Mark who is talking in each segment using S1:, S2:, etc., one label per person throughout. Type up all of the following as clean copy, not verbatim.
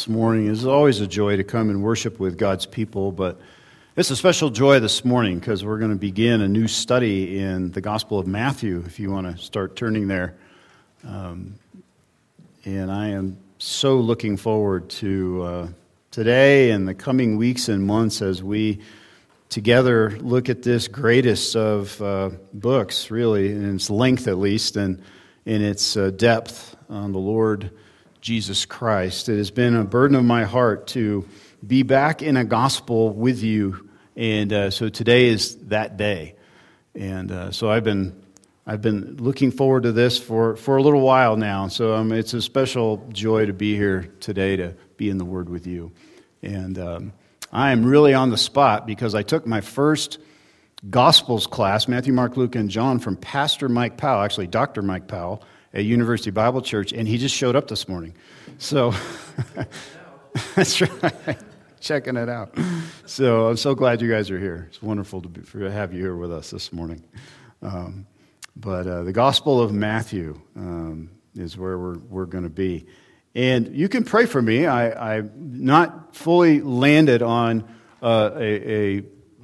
S1: this morning. It's always a joy to come and worship with God's people, but it's a special joy this morning because we're going to begin a new study in the Gospel of Matthew, if you want to start turning there. And I am so looking forward to today and the coming weeks and months as we together look at this greatest of books, really, in its length at least, and in its depth on the Lord Jesus Christ. It has been a burden of my heart to be back in a gospel with you, and so today is that day. And so I've been looking forward to this for a little while now. So it's a special joy to be here today to be in the Word with you. And I am really on the spot because I took my first Gospels class, Matthew, Mark, Luke, and John, from Pastor Mike Powell, actually Dr. Mike Powell at University Bible Church, and he just showed up this morning. So that's right, checking it out. So I'm so glad you guys are here. It's wonderful to have you here with us this morning. But the Gospel of Matthew is where we're going to be. And you can pray for me. I'm not fully landed on a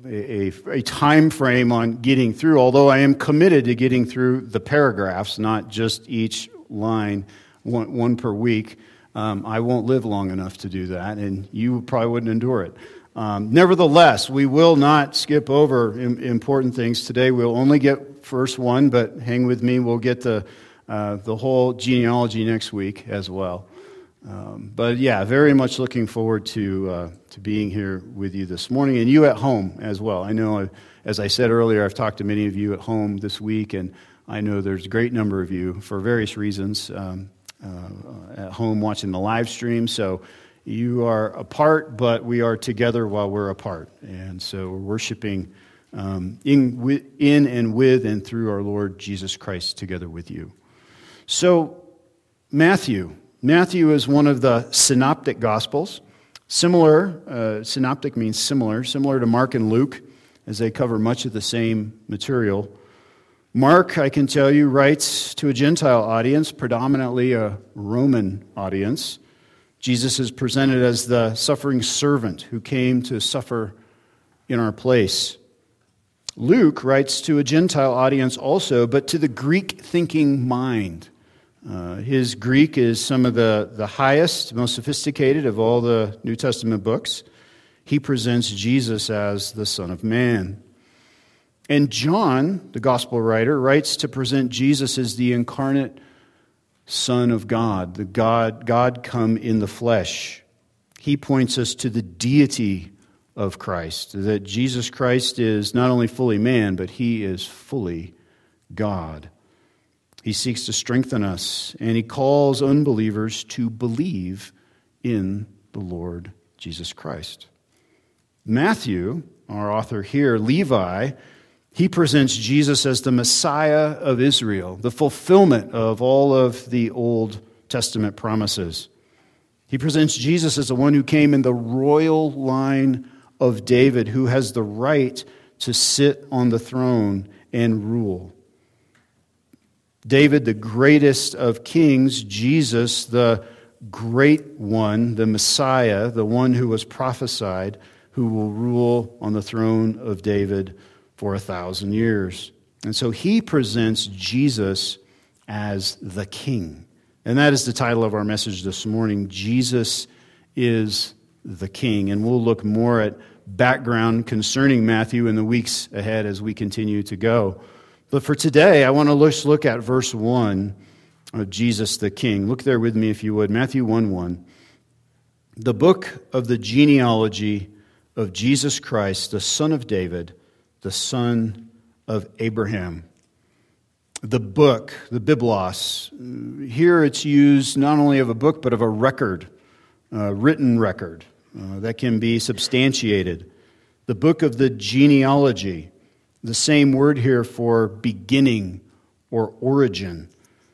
S1: time frame on getting through, although I am committed to getting through the paragraphs, not just each line, one per week. I won't live long enough to do that, and you probably wouldn't endure it. Nevertheless, we will not skip over important things today. We'll only get verse 1, but hang with me. We'll get the whole genealogy next week as well. But yeah, very much looking forward to being here with you this morning, and you at home as well. I know, as I said earlier, I've talked to many of you at home this week, and I know there's a great number of you for various reasons at home watching the live stream. So you are apart, but we are together while we're apart, and so we're worshiping in and with and through our Lord Jesus Christ together with you. So Matthew is one of the synoptic gospels. Similar, synoptic means similar to Mark and Luke, as they cover much of the same material. Mark, I can tell you, writes to a Gentile audience, predominantly a Roman audience. Jesus is presented as the suffering servant who came to suffer in our place. Luke writes to a Gentile audience also, but to the Greek-thinking mind. His Greek is some of the highest, most sophisticated of all the New Testament books. He presents Jesus as the Son of Man. And John, the gospel writer, writes to present Jesus as the incarnate Son of God, the God come in the flesh. He points us to the deity of Christ, that Jesus Christ is not only fully man, but he is fully God. He seeks to strengthen us, and he calls unbelievers to believe in the Lord Jesus Christ. Matthew, our author here, Levi, he presents Jesus as the Messiah of Israel, the fulfillment of all of the Old Testament promises. He presents Jesus as the one who came in the royal line of David, who has the right to sit on the throne and rule. David, the greatest of kings, Jesus, the great one, the Messiah, the one who was prophesied, who will rule on the throne of David for 1,000 years. And so he presents Jesus as the King. And that is the title of our message this morning. Jesus is the King. And we'll look more at background concerning Matthew in the weeks ahead as we continue to go. But for today, I want to look at verse 1 of Jesus the King. Look there with me if you would. Matthew 1:1. The book of the genealogy of Jesus Christ, the son of David, the son of Abraham. The book, the Biblos. Here it's used not only of a book, but of a record, written record that can be substantiated. The book of the genealogy. The same word here for beginning or origin.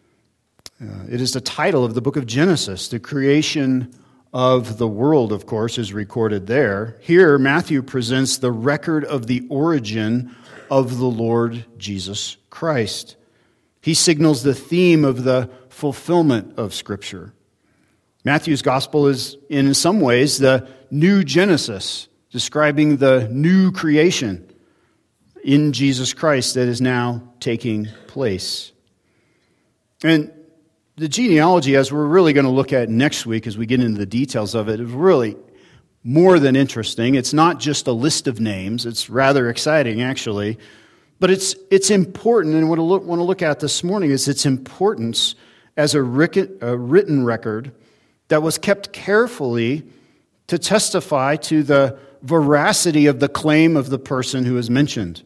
S1: It is the title of the book of Genesis. The creation of the world, of course, is recorded there. Here, Matthew presents the record of the origin of the Lord Jesus Christ. He signals the theme of the fulfillment of Scripture. Matthew's gospel is, in some ways, the new Genesis, describing the new creation in Jesus Christ that is now taking place. And the genealogy, as we're really going to look at next week as we get into the details of it, is really more than interesting. It's not just a list of names. It's rather exciting, actually. But it's important, and what I want to look at this morning is its importance as a written record that was kept carefully to testify to the veracity of the claim of the person who is mentioned.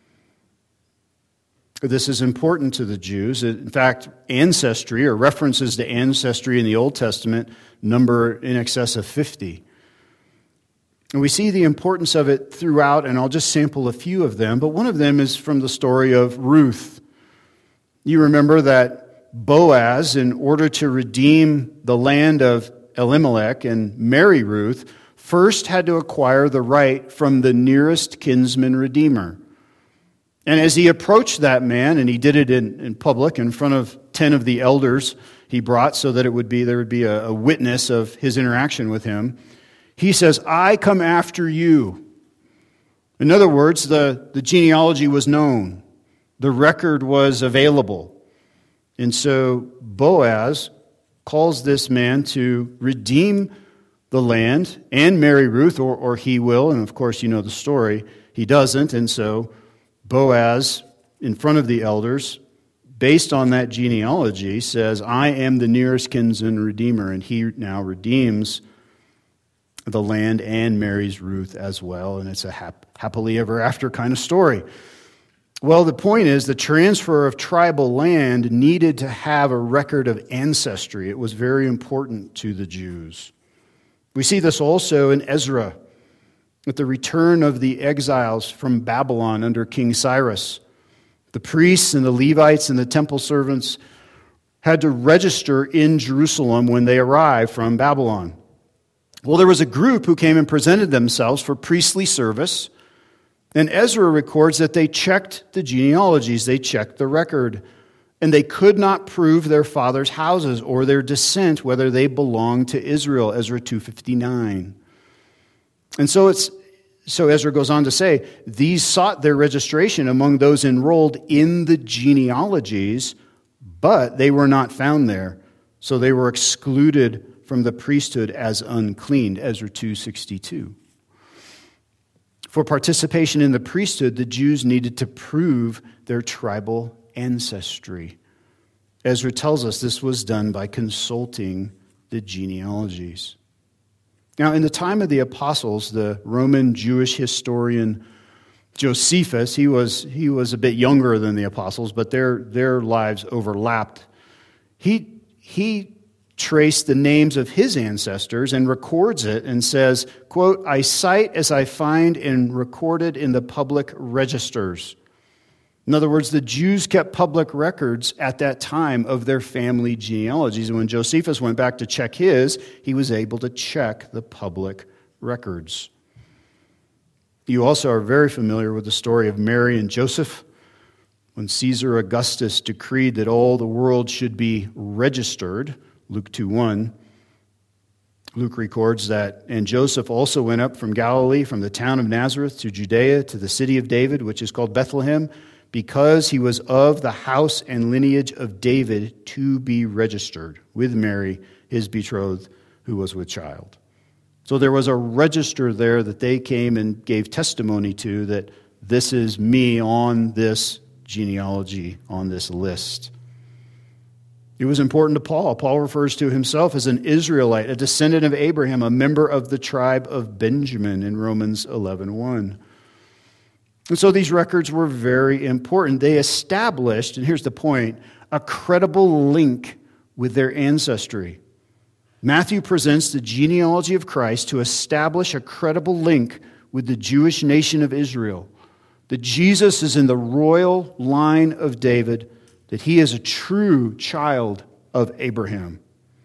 S1: This is important to the Jews. In fact, ancestry, or references to ancestry in the Old Testament, number in excess of 50. And we see the importance of it throughout, and I'll just sample a few of them, but one of them is from the story of Ruth. You remember that Boaz, in order to redeem the land of Elimelech and marry Ruth, first had to acquire the right from the nearest kinsman redeemer. And as he approached that man, and he did it in public in front of 10 of the elders he brought so that there would be a witness of his interaction with him, he says, "I come after you." In other words, the genealogy was known. The record was available. And so Boaz calls this man to redeem the land and marry Ruth, or he will. And of course, you know the story. He doesn't. And so Boaz, in front of the elders, based on that genealogy, says, "I am the nearest kinsman redeemer." And he now redeems the land and marries Ruth as well. And it's a happily ever after kind of story. Well, the point is the transfer of tribal land needed to have a record of ancestry. It was very important to the Jews. We see this also in Ezra, at the return of the exiles from Babylon under King Cyrus. The priests and the Levites and the temple servants had to register in Jerusalem when they arrived from Babylon. Well, there was a group who came and presented themselves for priestly service, and Ezra records that they checked the genealogies, they checked the record, and they could not prove their fathers' houses or their descent, whether they belonged to Israel, Ezra 2:59. And so Ezra goes on to say, these sought their registration among those enrolled in the genealogies, but they were not found there, so they were excluded from the priesthood as unclean, Ezra 2:62. For participation in the priesthood, the Jews needed to prove their tribal ancestry. Ezra tells us this was done by consulting the genealogies. Now, in the time of the apostles, the Roman Jewish historian Josephus, he was a bit younger than the apostles, but their lives overlapped. He traced the names of his ancestors and records it and says, quote, "I cite as I find and recorded in the public registers." In other words, the Jews kept public records at that time of their family genealogies. And when Josephus went back to check his, he was able to check the public records. You also are very familiar with the story of Mary and Joseph. When Caesar Augustus decreed that all the world should be registered, Luke 2:1, Luke records that, "And Joseph also went up from Galilee, from the town of Nazareth to Judea, to the city of David, which is called Bethlehem, because he was of the house and lineage of David, to be registered with Mary, his betrothed, who was with child." So there was a register there that they came and gave testimony to, that this is me on this genealogy, on this list. It was important to Paul. Paul refers to himself as an Israelite, a descendant of Abraham, a member of the tribe of Benjamin in Romans 11:1. And so these records were very important. They established, and here's the point, a credible link with their ancestry. Matthew presents the genealogy of Christ to establish a credible link with the Jewish nation of Israel, that Jesus is in the royal line of David, that he is a true child of Abraham.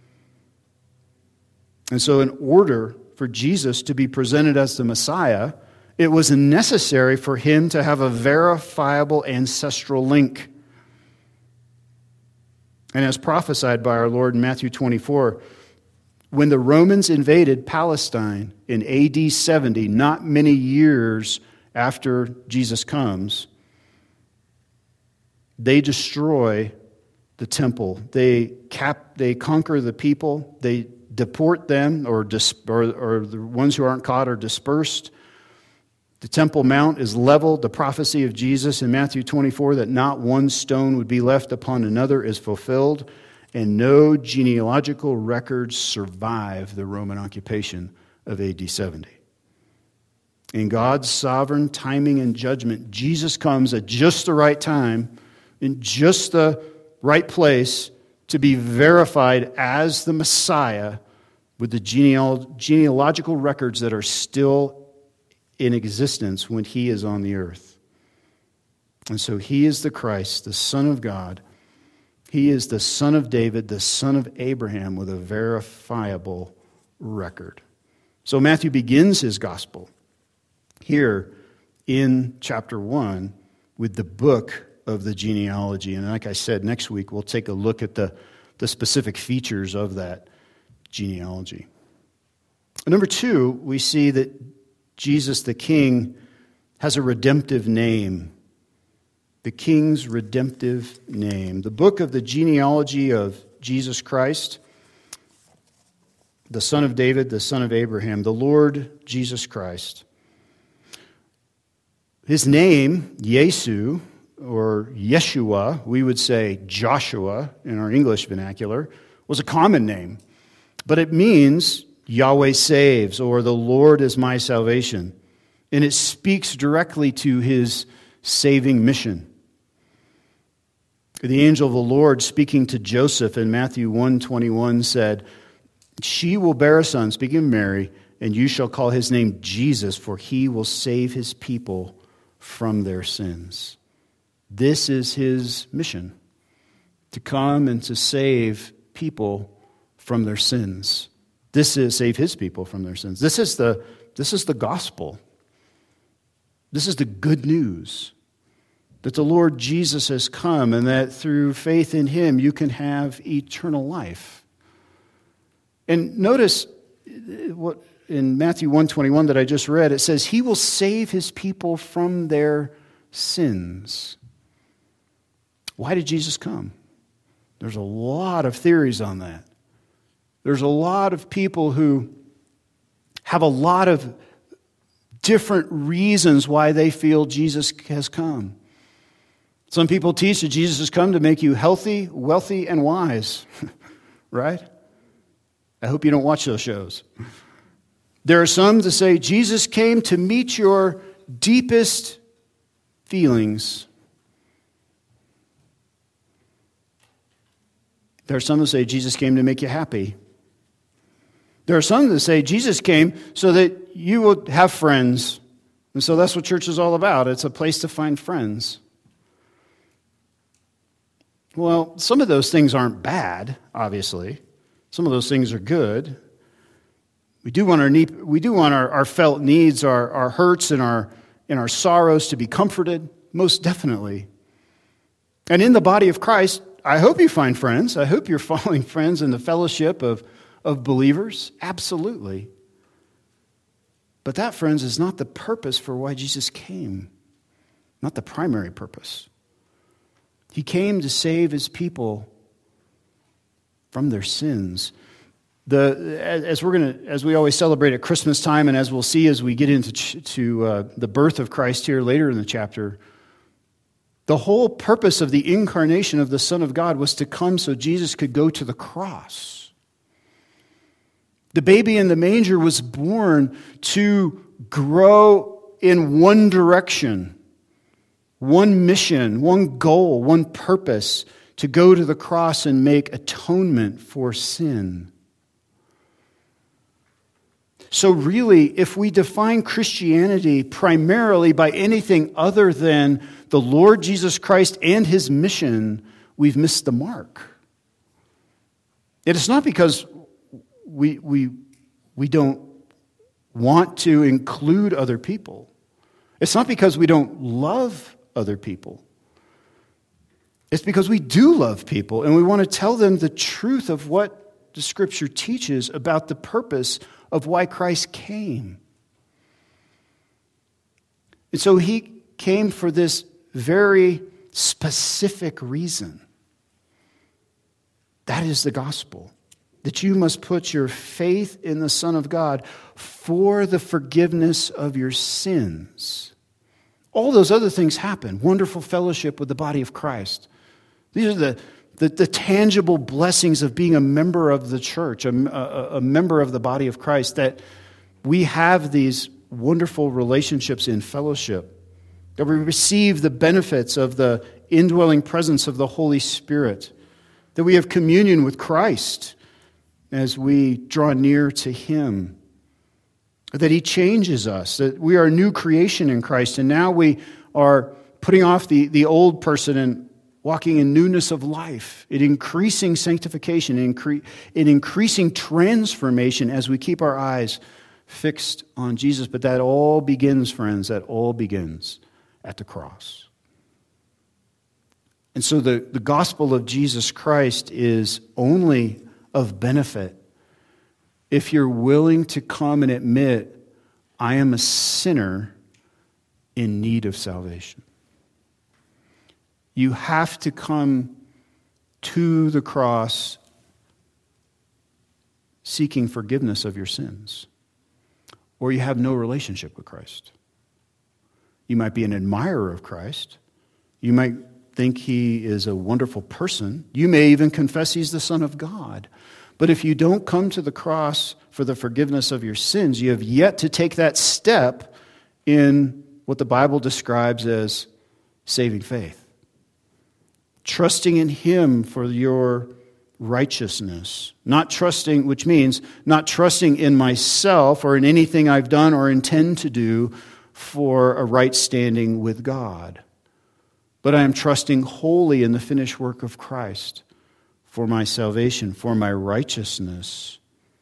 S1: And so in order for Jesus to be presented as the Messiah, it was necessary for him to have a verifiable ancestral link. And as prophesied by our Lord in Matthew 24, when the Romans invaded Palestine in AD 70, not many years after Jesus comes, they destroy the temple. They conquer the people. They deport them, or the ones who aren't caught are dispersed. The Temple Mount is leveled. The prophecy of Jesus in Matthew 24 that not one stone would be left upon another is fulfilled, and no genealogical records survive the Roman occupation of AD 70. In God's sovereign timing and judgment, Jesus comes at just the right time, in just the right place, to be verified as the Messiah with the genealogical records that are still in existence when he is on the earth. And so he is the Christ, the Son of God. He is the son of David, the son of Abraham, with a verifiable record. So Matthew begins his gospel here in chapter 1 with the book of the genealogy. And like I said, next week we'll take a look at the specific features of that genealogy. Number 2, we see that Jesus the King has a redemptive name. The King's redemptive name. The book of the genealogy of Jesus Christ, the son of David, the son of Abraham, the Lord Jesus Christ. His name, Yesu, or Yeshua, we would say Joshua in our English vernacular, was a common name. But it means Yahweh saves, or the Lord is my salvation. And it speaks directly to his saving mission. The angel of the Lord, speaking to Joseph in Matthew 1:21, said, "She will bear a son," speaking of Mary, "and you shall call his name Jesus, for he will save his people from their sins." This is his mission, to come and to save people from their sins. This is save his people from their sins. This is the gospel. This is the good news, that the Lord Jesus has come and that through faith in him you can have eternal life. And notice what in Matthew 1:21 that I just read, it says he will save his people from their sins. Why did Jesus come? There's a lot of theories on that. There's a lot of people who have a lot of different reasons why they feel Jesus has come. Some people teach that Jesus has come to make you healthy, wealthy, and wise. Right? I hope you don't watch those shows. There are some that say Jesus came to meet your deepest feelings. There are some that say Jesus came to make you happy. There are some that say Jesus came so that you will have friends. And so that's what church is all about. It's a place to find friends. Well, some of those things aren't bad, obviously. Some of those things are good. We do want our felt needs, our hurts, and our sorrows to be comforted, most definitely. And in the body of Christ, I hope you find friends. I hope you're following friends in the fellowship of believers. Absolutely. But that, friends, is not the purpose for why Jesus came. Not the primary purpose. He came to save his people from their sins. As we always celebrate at Christmas time, and as we'll see as we get into the birth of Christ here later in the chapter, the whole purpose of the incarnation of the Son of God was to come so Jesus could go to the cross. The baby in the manger was born to grow in one direction, one mission, one goal, one purpose, to go to the cross and make atonement for sin. So really, if we define Christianity primarily by anything other than the Lord Jesus Christ and his mission, we've missed the mark. It is not because we don't want to include other people. It's not because we don't love other people. It's because we do love people and we want to tell them the truth of what the Scripture teaches about the purpose of why Christ came. And so he came for this very specific reason. That is the gospel. That you must put your faith in the Son of God for the forgiveness of your sins. All those other things happen. Wonderful fellowship with the body of Christ. These are the tangible blessings of being a member of the church, a member of the body of Christ, that we have these wonderful relationships in fellowship, that we receive the benefits of the indwelling presence of the Holy Spirit, that we have communion with Christ as we draw near to Him, that He changes us, that we are a new creation in Christ, and now we are putting off the old person and walking in newness of life, in increasing sanctification, in increasing transformation as we keep our eyes fixed on Jesus. But that all begins, friends, that all begins at the cross. And so the gospel of Jesus Christ is only of benefit if you're willing to come and admit, I am a sinner in need of salvation. You have to come to the cross seeking forgiveness of your sins, or you have no relationship with Christ. You might be an admirer of Christ. You might think He is a wonderful person. You may even confess He's the Son of God. But if you don't come to the cross for the forgiveness of your sins, you have yet to take that step in what the Bible describes as saving faith. Trusting in Him for your righteousness. Not trusting, which means not trusting in myself or in anything I've done or intend to do for a right standing with God. But I am trusting wholly in the finished work of Christ for my salvation, for my righteousness.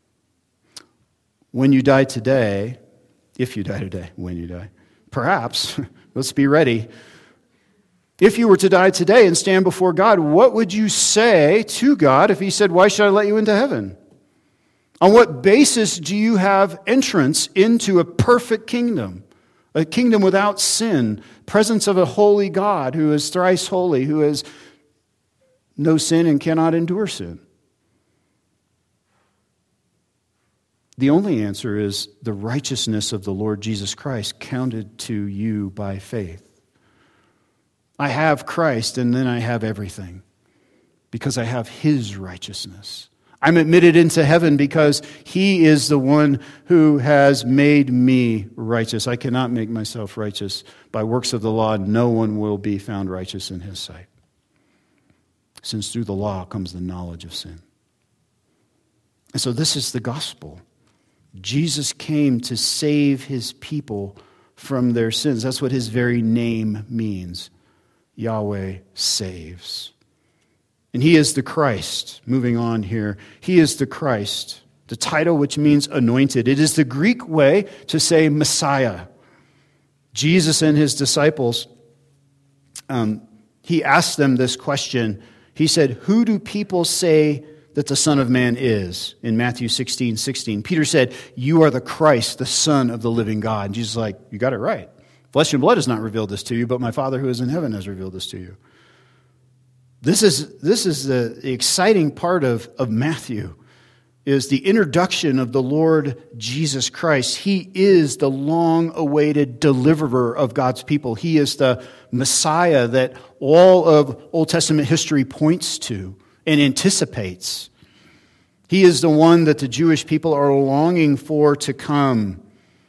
S1: When you die today, if you die today, when you die, perhaps, let's be ready. If you were to die today and stand before God, what would you say to God if He said, why should I let you into heaven? On what basis do you have entrance into a perfect kingdom? A kingdom without sin, presence of a holy God who is thrice holy, who has no sin and cannot endure sin. The only answer is the righteousness of the Lord Jesus Christ counted to you by faith. I have Christ, and then I have everything because I have His righteousness. I'm admitted into heaven because He is the one who has made me righteous. I cannot make myself righteous by works of the law. No one will be found righteous in His sight, since through the law comes the knowledge of sin. And so this is the gospel. Jesus came to save His people from their sins. That's what His very name means. Yahweh saves. And He is the Christ. Moving on here. He is the Christ. The title which means anointed. It is the Greek way to say Messiah. Jesus and His disciples, He asked them this question. He said, who do people say that the Son of Man is? In Matthew 16:16. Peter said, you are the Christ, the Son of the living God. And Jesus is like, you got it right. Flesh and blood has not revealed this to you, but my Father who is in heaven has revealed this to you. This is the exciting part of Matthew, is the introduction of the Lord Jesus Christ. He is the long-awaited deliverer of God's people. He is the Messiah that all of Old Testament history points to and anticipates. He is the one that the Jewish people are longing for to come.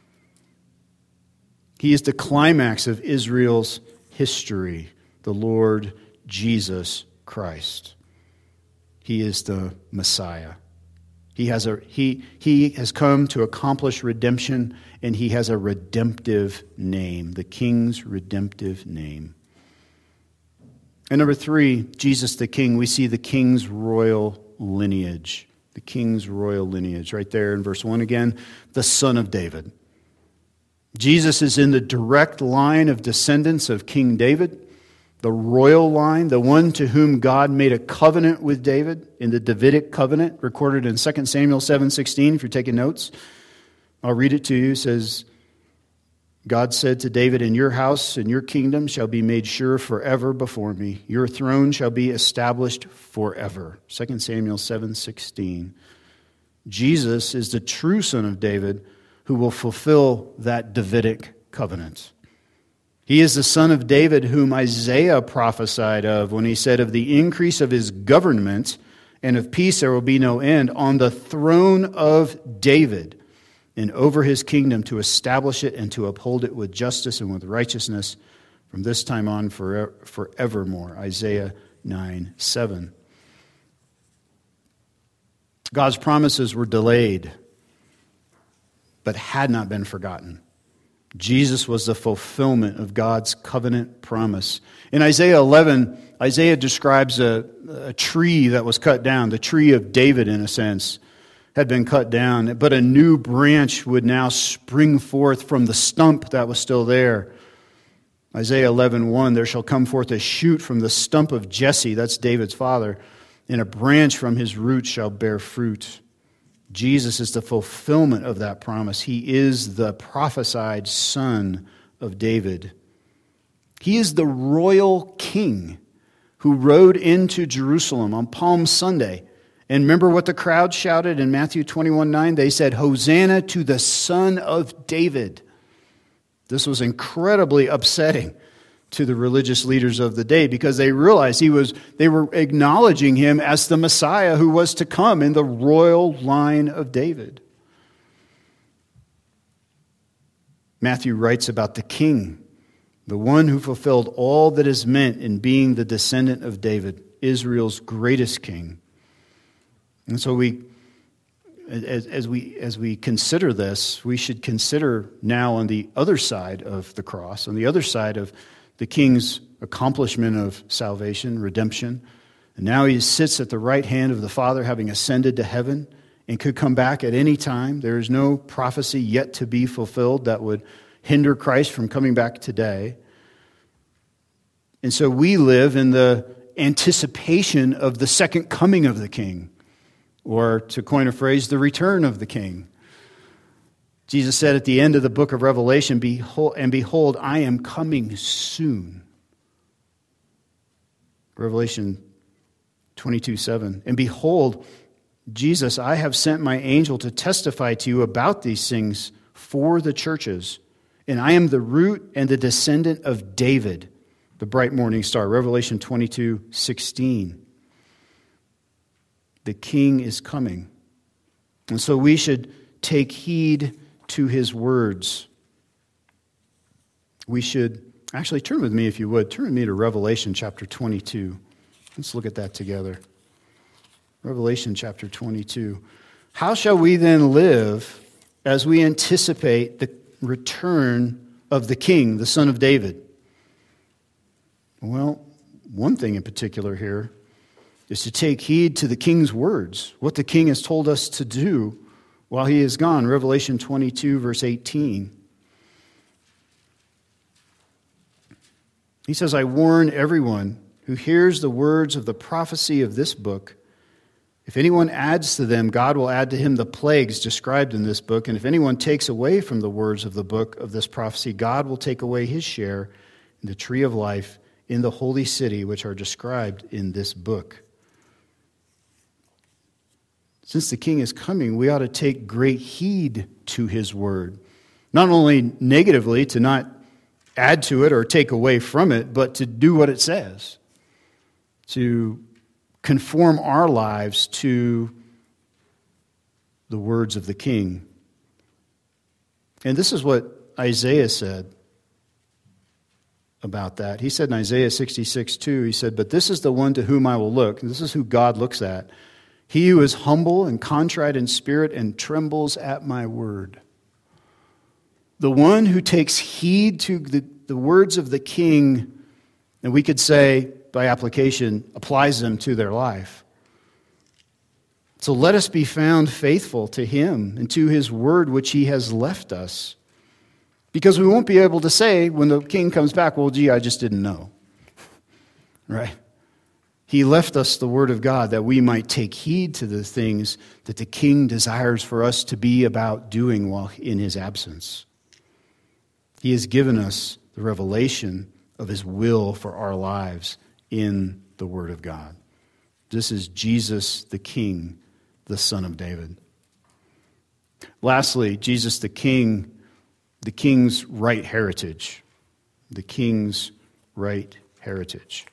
S1: He is the climax of Israel's history, the Lord Jesus Christ. He is the Messiah. He has come to accomplish redemption, and He has a redemptive name, the King's redemptive name. And number 3, Jesus the King. We see the King's royal lineage. The King's royal lineage. Right there in verse 1 again, the Son of David. Jesus is in the direct line of descendants of King David. the royal line, the one to whom God made a covenant with David in the Davidic covenant, recorded in 2 Samuel 7:16, if you're taking notes. I'll read it to you. It says, God said to David, "In your house and your kingdom shall be made sure forever before me. Your throne shall be established forever." 2 Samuel 7:16. Jesus is the true son of David who will fulfill that Davidic covenant. He is the son of David whom Isaiah prophesied of when he said, "Of the increase of his government and of peace there will be no end on the throne of David and over his kingdom, to establish it and to uphold it with justice and with righteousness from this time on forevermore." Isaiah 9:7. God's promises were delayed, but had not been forgotten. Jesus was the fulfillment of God's covenant promise. In Isaiah 11, Isaiah describes a tree that was cut down, the tree of David in a sense, had been cut down, but a new branch would now spring forth from the stump that was still there. Isaiah 11:1, "There shall come forth a shoot from the stump of Jesse," that's David's father, "and a branch from his root shall bear fruit." Jesus is the fulfillment of that promise. He is the prophesied son of David. He is the royal king who rode into Jerusalem on Palm Sunday. And remember what the crowd shouted in Matthew 21:9? They said, "Hosanna to the Son of David." This was incredibly upsetting to the religious leaders of the day because they realized they were acknowledging him as the Messiah who was to come in the royal line of David. Matthew writes about the king, the one who fulfilled all that is meant in being the descendant of David, Israel's greatest king. And so as we consider this, we should consider now on the other side of the cross, on the other side of the king's accomplishment of salvation, redemption. And now he sits at the right hand of the Father, having ascended to heaven, and could come back at any time. There is no prophecy yet to be fulfilled that would hinder Christ from coming back today. And so we live in the anticipation of the second coming of the king, or to coin a phrase, the return of the king. Jesus said at the end of the book of Revelation, behold, I am coming soon. Revelation 22:7. And behold, Jesus, I have sent my angel to testify to you about these things for the churches. And I am the root and the descendant of David, the bright morning star. Revelation 22:16. The king is coming. And so we should take heed to his words. We should, actually turn with me if you would, turn with me to Revelation chapter 22. Let's look at that together. Revelation chapter 22. How shall we then live as we anticipate the return of the king, the son of David? Well, one thing in particular here is to take heed to the king's words, what the king has told us to do while he is gone. Revelation 22, verse 18. He says, I warn everyone who hears the words of the prophecy of this book. If anyone adds to them, God will add to him the plagues described in this book. And if anyone takes away from the words of the book of this prophecy, God will take away his share in the tree of life in the holy city, which are described in this book. Since the king is coming, we ought to take great heed to his word. Not only negatively, to not add to it or take away from it, but to do what it says. To conform our lives to the words of the king. And this is what Isaiah said about that. He said in Isaiah 66:2, he said, but this is the one to whom I will look. And this is who God looks at. He who is humble and contrite in spirit and trembles at my word. The one who takes heed to the words of the king, and we could say, by application, applies them to their life. So let us be found faithful to him and to his word which he has left us. Because we won't be able to say when the king comes back, well, gee, I just didn't know. right? He left us the Word of God that we might take heed to the things that the King desires for us to be about doing while in his absence. He has given us the revelation of his will for our lives in the Word of God. This is Jesus the King, the Son of David. Lastly, Jesus the King, the King's right heritage. The King's right heritage.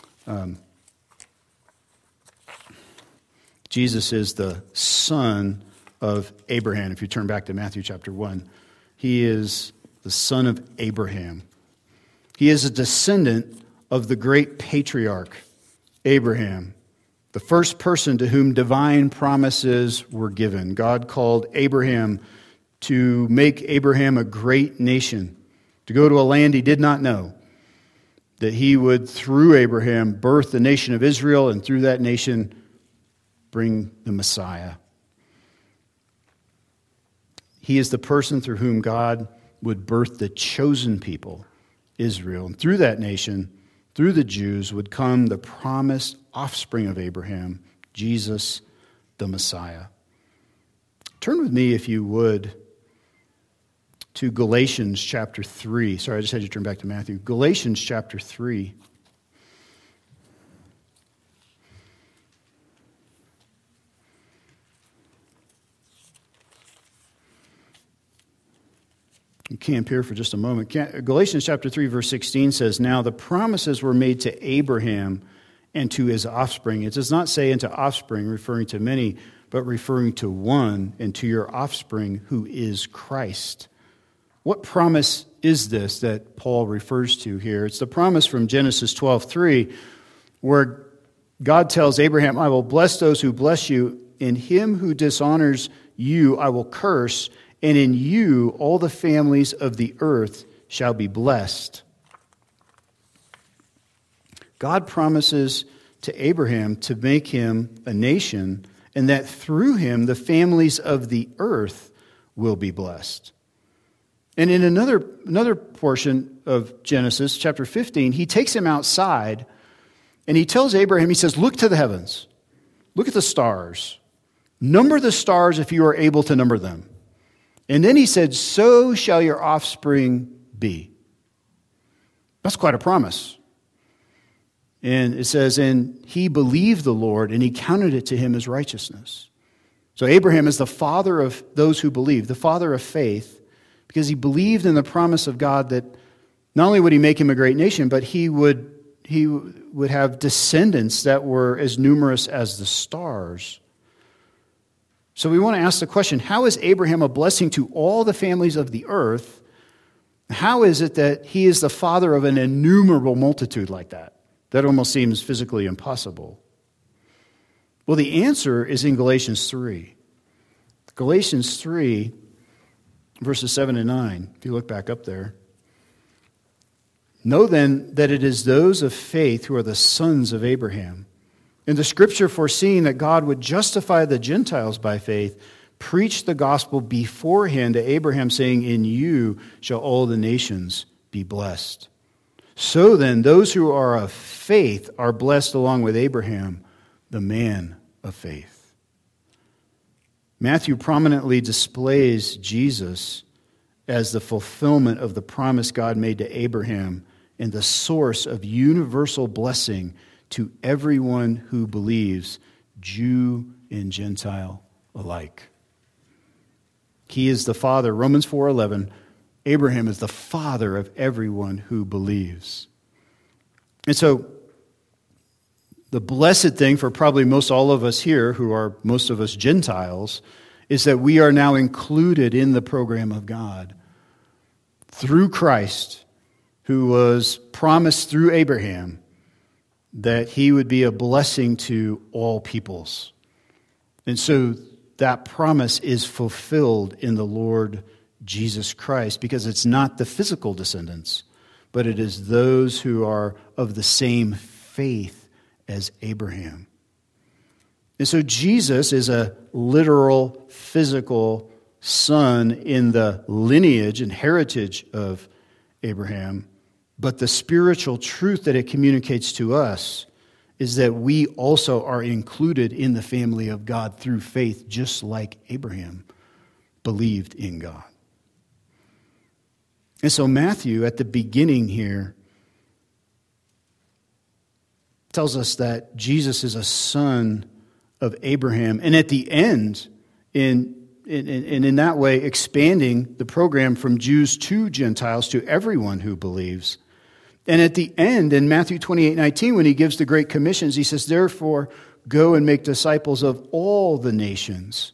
S1: Jesus is the son of Abraham. If you turn back to Matthew chapter 1, he is the son of Abraham. He is a descendant of the great patriarch, Abraham, the first person to whom divine promises were given. God called Abraham to make Abraham a great nation, to go to a land he did not know, that he would, through Abraham, birth the nation of Israel, and through that nation, bring the Messiah. He is the person through whom God would birth the chosen people, Israel. And through that nation, through the Jews, would come the promised offspring of Abraham, Jesus the Messiah. Turn with me, if you would, to Galatians chapter 3. Sorry, I just had you turn back to Matthew. Galatians chapter 3. You camp here for just a moment. Galatians chapter 3, verse 16 says, "Now the promises were made to Abraham and to his offspring." It does not say into offspring, referring to many, but referring to one, and to your offspring, who is Christ. What promise is this that Paul refers to here? It's the promise from Genesis 12:3, where God tells Abraham, "I will bless those who bless you, and him who dishonors you I will curse, and in you all the families of the earth shall be blessed." God promises to Abraham to make him a nation, and that through him the families of the earth will be blessed. And in another portion of Genesis, chapter 15, he takes him outside, and he tells Abraham, he says, "Look to the heavens. Look at the stars. Number the stars if you are able to number them." And then he said, "So shall your offspring be." That's quite a promise. And it says, "And he believed the Lord, and he counted it to him as righteousness." So Abraham is the father of those who believe, the father of faith, because he believed in the promise of God that not only would he make him a great nation, but he would have descendants that were as numerous as the stars. So we want to ask the question, how is Abraham a blessing to all the families of the earth? How is it that he is the father of an innumerable multitude like that? That almost seems physically impossible. Well, the answer is in Galatians 3. Galatians 3, verses 7 and 9, if you look back up there. "Know then that it is those of faith who are the sons of Abraham. And the Scripture, foreseeing that God would justify the Gentiles by faith, preached the gospel beforehand to Abraham, saying, 'In you shall all the nations be blessed.' So then, those who are of faith are blessed along with Abraham, the man of faith." Matthew prominently displays Jesus as the fulfillment of the promise God made to Abraham and the source of universal blessing to everyone who believes, Jew and Gentile alike. He is the father, Romans 4:11, Abraham is the father of everyone who believes. And so, the blessed thing for probably most all of us here, who are most of us Gentiles, is that we are now included in the program of God through Christ, who was promised through Abraham that he would be a blessing to all peoples. And so that promise is fulfilled in the Lord Jesus Christ, because it's not the physical descendants, but it is those who are of the same faith as Abraham. And so Jesus is a literal, physical son in the lineage and heritage of Abraham, But the spiritual truth that it communicates to us is that we also are included in the family of God through faith, just like Abraham believed in God. And so Matthew, at the beginning here, tells us that Jesus is a son of Abraham. And at the end, in that way, expanding the program from Jews to Gentiles, to everyone who believes. And at the end, in Matthew 28:19, when he gives the Great Commissions, he says, therefore, go and make disciples of all the nations.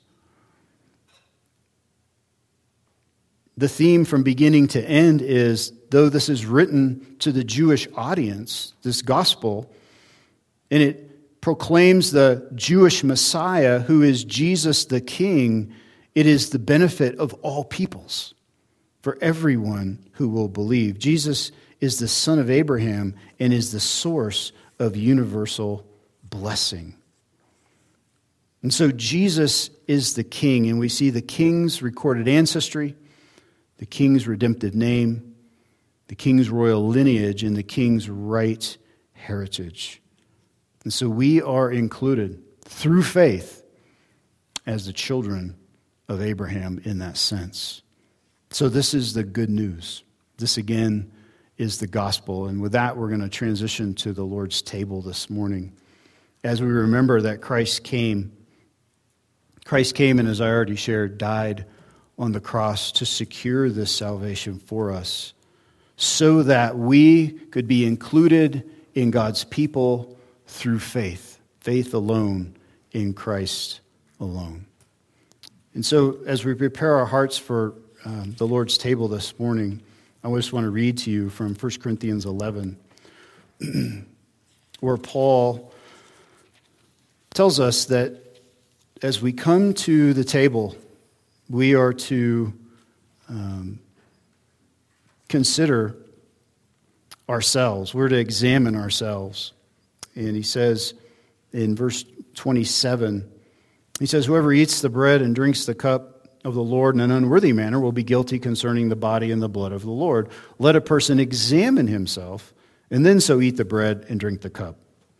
S1: The theme from beginning to end is, though this is written to the Jewish audience, this gospel, and it proclaims the Jewish Messiah, who is Jesus the King, it is the benefit of all peoples, for everyone who will believe. Jesus is the son of Abraham and is the source of universal blessing. And so Jesus is the King, and we see the King's recorded ancestry, the King's redemptive name, the King's royal lineage, and the King's right heritage. And so we are included through faith as the children of Abraham in that sense. So this is the good news. This again is the gospel. And with that, we're going to transition to the Lord's table this morning. As we remember that Christ came and, as I already shared, died on the cross to secure this salvation for us so that we could be included in God's people through faith alone in Christ alone. And so as we prepare our hearts for the Lord's table this morning, I just want to read to you from 1 Corinthians 11, where Paul tells us that as we come to the table, we are to consider ourselves. We're to examine ourselves. And he says in verse 27, he says, whoever eats the bread and drinks the cup of the Lord in an unworthy manner will be guilty concerning the body and the blood of the Lord. Let a person examine himself, and then so eat the bread and drink the cup.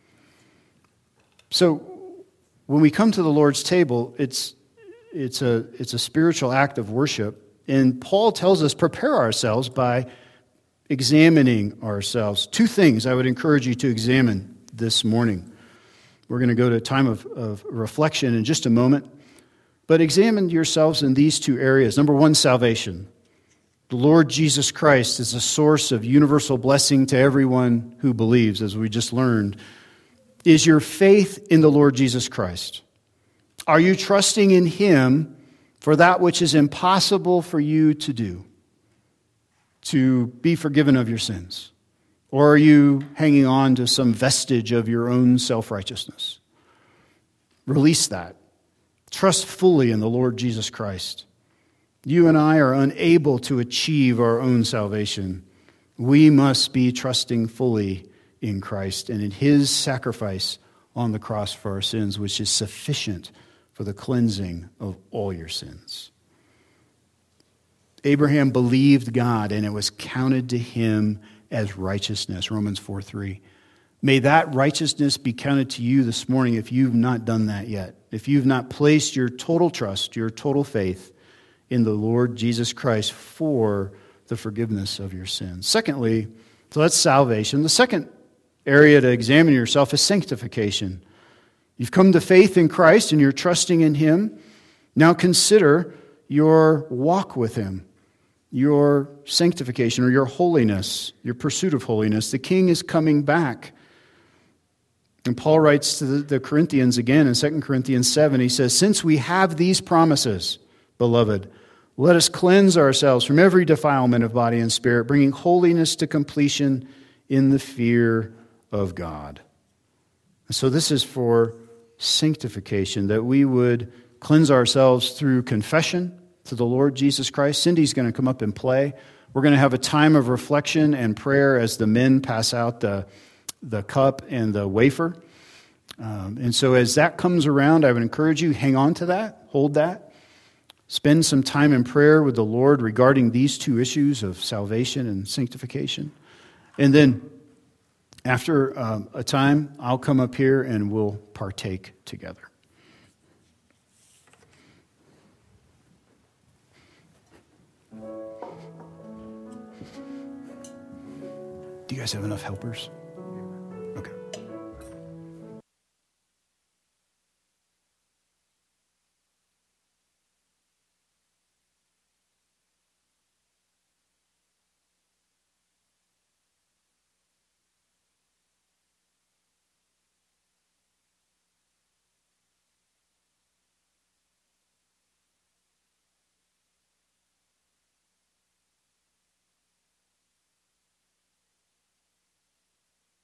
S1: So when we come to the Lord's table, it's a spiritual act of worship. And Paul tells us prepare ourselves by examining ourselves. Two things I would encourage you to examine this morning. We're going to go to a time of reflection in just a moment. But examine yourselves in these two areas. Number one, salvation. The Lord Jesus Christ is a source of universal blessing to everyone who believes, as we just learned. Is your faith in the Lord Jesus Christ? Are you trusting in Him for that which is impossible for you to do, to be forgiven of your sins? Or are you hanging on to some vestige of your own self-righteousness? Release that. Trust fully in the Lord Jesus Christ. You and I are unable to achieve our own salvation. We must be trusting fully in Christ and in His sacrifice on the cross for our sins, which is sufficient for the cleansing of all your sins. Abraham believed God, and it was counted to him as righteousness, Romans 4:3. May that righteousness be counted to you this morning if you've not done that yet. If you've not placed your total trust, your total faith in the Lord Jesus Christ for the forgiveness of your sins. Secondly, so that's salvation. The second area to examine yourself is sanctification. You've come to faith in Christ and you're trusting in Him. Now consider your walk with Him, your sanctification or your holiness, your pursuit of holiness. The King is coming back. And Paul writes to the Corinthians again in 2 Corinthians 7, he says, since we have these promises, beloved, let us cleanse ourselves from every defilement of body and spirit, bringing holiness to completion in the fear of God. So this is for sanctification, that we would cleanse ourselves through confession to the Lord Jesus Christ. Cindy's going to come up and play. We're going to have a time of reflection and prayer as the men pass out the cup and the wafer. And so as that comes around, I would encourage you, hang on to that, hold that. Spend some time in prayer with the Lord regarding these two issues of salvation and sanctification. And then after a time, I'll come up here and we'll partake together. Do you guys have enough helpers?